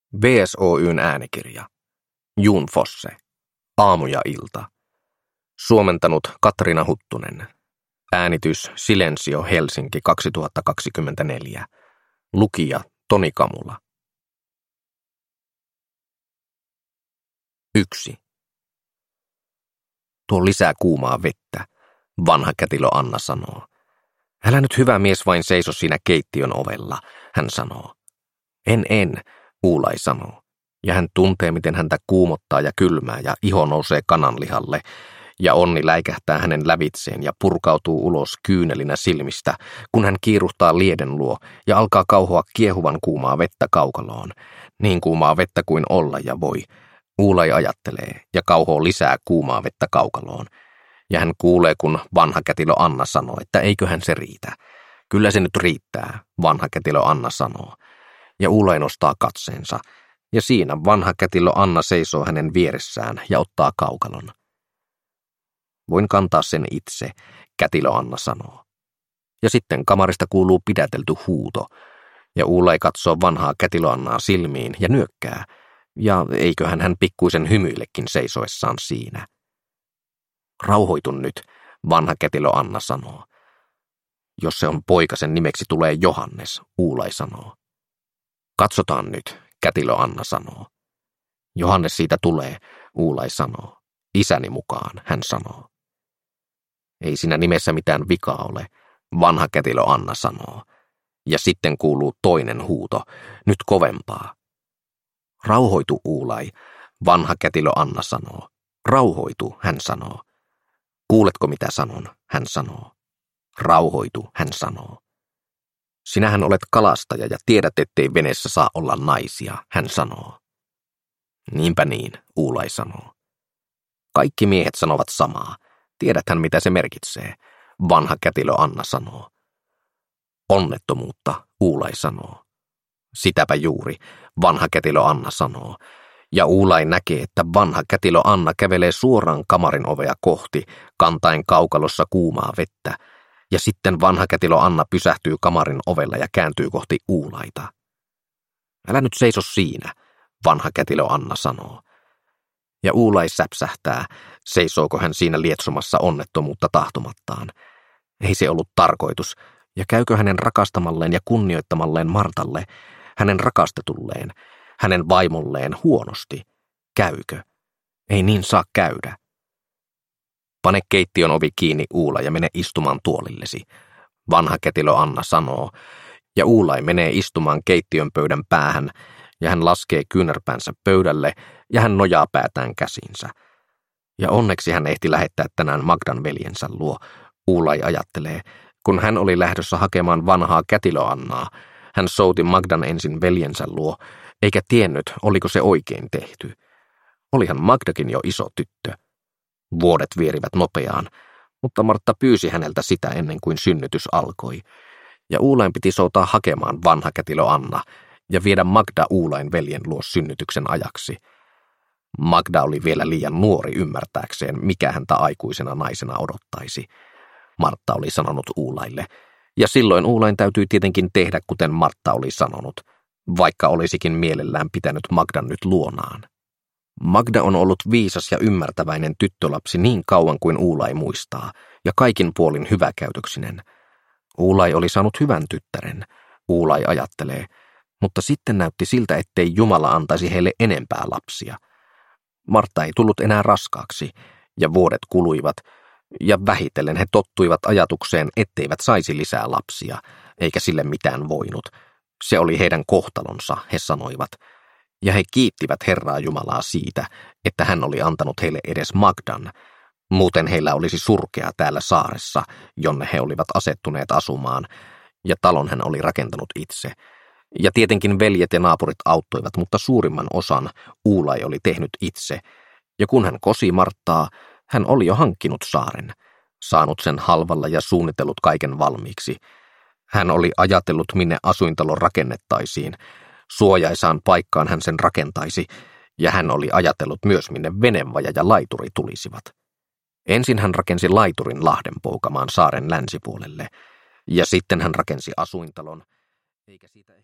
BSOY:n äänikirja. Jon Fosse. Aamu ja ilta. Suomentanut Katriina Huttunen. Äänitys Silensio Helsinki 2024. Lukija Toni Kamula. 1. Tuo lisää kuumaa vettä, vanha kätilö Anna sanoo. Älä nyt hyvä mies vain seiso siinä keittiön ovella, hän sanoo. En, Uulai sanoo. Ja hän tuntee, miten häntä kuumottaa ja kylmää ja iho nousee kananlihalle, ja onni läikähtää hänen lävitseen ja purkautuu ulos kyynelinä silmistä, kun hän kiiruhtaa lieden luo ja alkaa kauhoa kiehuvan kuumaa vettä kaukaloon. Niin kuumaa vettä kuin olla ja voi. Uulai ajattelee ja kauhoo lisää kuumaa vettä kaukaloon. Ja hän kuulee, kun vanha kätilö Anna sanoo, että eiköhän se riitä. Kyllä se nyt riittää, vanha kätilö Anna sanoo. Ja Uulai nostaa katseensa, ja siinä vanha kätilö Anna seisoo hänen vieressään ja ottaa kaukalon. Voin kantaa sen itse, kätilö Anna sanoo. Ja sitten kamarista kuuluu pidätelty huuto, ja Uulai katsoo vanhaa kätilö Annaa silmiin ja nyökkää, ja eiköhän hän pikkuisen hymyillekin seisoessaan siinä. Rauhoitun nyt, vanha kätilö Anna sanoo. Jos se on poika, sen nimeksi tulee Johannes, Uulai sanoo. Katsotaan nyt, kätilö Anna sanoo. Johannes siitä tulee, Uulai sanoo. Isäni mukaan, hän sanoo. Ei siinä nimessä mitään vikaa ole, vanha kätilö Anna sanoo. Ja sitten kuuluu toinen huuto, nyt kovempaa. Rauhoitu, Uulai, vanha kätilö Anna sanoo. Rauhoitu, hän sanoo. Kuuletko mitä sanon, hän sanoo. Rauhoitu, hän sanoo. Sinähän olet kalastaja ja tiedät, ettei veneessä saa olla naisia, hän sanoo. Niinpä niin, Uulai sanoo. Kaikki miehet sanovat samaa. Tiedäthän mitä se merkitsee, vanha kätilö Anna sanoo. Onnettomuutta, Uulai sanoo. Sitäpä juuri, vanha kätilö Anna sanoo. Ja Uulai näkee, että vanha kätilö Anna kävelee suoraan kamarin ovea kohti, kantaen kaukalossa kuumaa vettä, ja sitten vanha kätilö Anna pysähtyy kamarin ovella ja kääntyy kohti Uulaita. Älä nyt seiso siinä, vanha kätilö Anna sanoo. Ja Uulai säpsähtää, seisooko hän siinä lietsomassa onnettomuutta tahtomattaan. Ei se ollut tarkoitus, ja käykö hänen rakastamalleen ja kunnioittamalleen Martalle, hänen rakastetulleen, hänen vaimolleen huonosti? Käykö? Ei niin saa käydä. Pane keittiön ovi kiinni, Uulai, ja mene istumaan tuolillesi, vanha kätilö Anna sanoo, ja Uulai menee istumaan keittiön pöydän päähän, ja hän laskee kyynärpäänsä pöydälle, ja hän nojaa päätään käsinsä. Ja onneksi hän ehti lähettää tänään Magdan veljensä luo, Uulai ajattelee. Kun hän oli lähdössä hakemaan vanhaa kätilö Annaa, hän souti Magdan ensin veljensä luo, eikä tiennyt, oliko se oikein tehty. Olihan Magdakin jo iso tyttö. Vuodet vierivät nopeaan, mutta Martta pyysi häneltä sitä ennen kuin synnytys alkoi, ja Uulain piti soutaa hakemaan vanha kätilö Anna ja viedä Magda Uulain veljen luo synnytyksen ajaksi. Magda oli vielä liian nuori ymmärtääkseen, mikä häntä aikuisena naisena odottaisi. Martta oli sanonut Uulaille, ja silloin Uulain täytyi tietenkin tehdä, kuten Martta oli sanonut, vaikka olisikin mielellään pitänyt Magdan nyt luonaan. Magda on ollut viisas ja ymmärtäväinen tyttölapsi niin kauan kuin Uulai muistaa, ja kaikin puolin hyväkäytöksinen. Uulai oli saanut hyvän tyttären, Uulai ajattelee, mutta sitten näytti siltä, ettei Jumala antaisi heille enempää lapsia. Martta ei tullut enää raskaaksi, ja vuodet kuluivat, ja vähitellen he tottuivat ajatukseen, etteivät saisi lisää lapsia, eikä sille mitään voinut. Se oli heidän kohtalonsa, he sanoivat, ja he kiittivät Herraa Jumalaa siitä, että hän oli antanut heille edes Magdan. Muuten heillä olisi surkea täällä saaressa, jonne he olivat asettuneet asumaan, ja talon hän oli rakentanut itse. Ja tietenkin veljet ja naapurit auttoivat, mutta suurimman osan Uulai oli tehnyt itse, ja kun hän kosi Marttaa, hän oli jo hankkinut saaren, saanut sen halvalla ja suunnitellut kaiken valmiiksi. Hän oli ajatellut, minne asuintalo rakennettaisiin, suojaisaan paikkaan hän sen rakentaisi, ja hän oli ajatellut myös, minne venevaja ja laituri tulisivat. Ensin hän rakensi laiturin Lahdenpoukamaan saaren länsipuolelle, ja sitten hän rakensi asuintalon, eikä siitä